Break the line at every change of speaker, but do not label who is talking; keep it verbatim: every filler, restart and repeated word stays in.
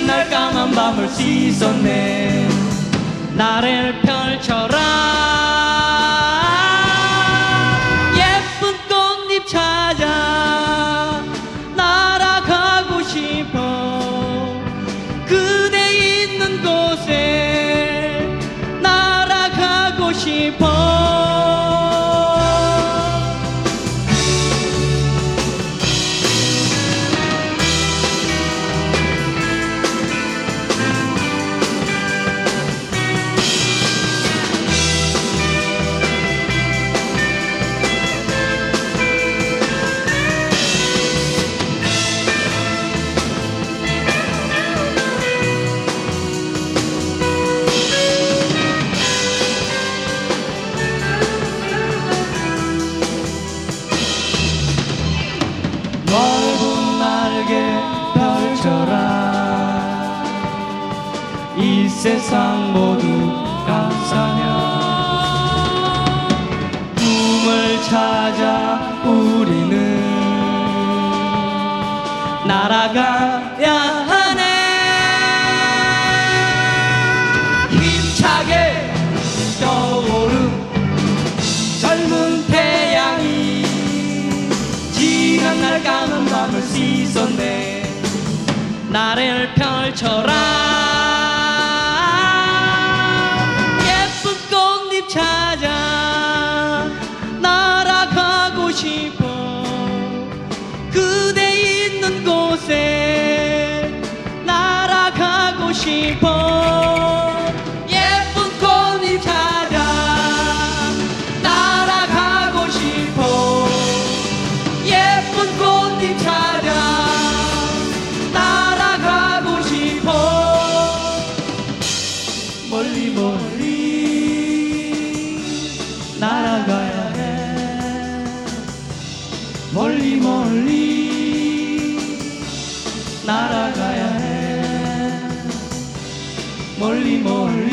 지난 날 까만 밤을 씻었네. 나를 펼쳐라 예쁜 꽃잎 찾아 날아가고 싶어. 그대 있는 곳에 날아가고 싶어. 넓은 날개 펼쳐라 이 세상 모두 감싸며 꿈을 찾아 우리는 날아가야 하네. 힘차게 떠오른 젊은 태양이 지난 날 까만 밤을 씻었네. 나를 펼쳐라 예쁜 꽃잎 찾아 날아가고 싶어. 그대 있는 곳에 날아가고 싶어. 예쁜 꽃잎 찾아 날아가고 싶어. 예쁜 꽃잎 찾아 날아가고 싶어. 멀리 멀리 날아가야 해. 멀리 멀리 날아가야 해. 멀리 멀리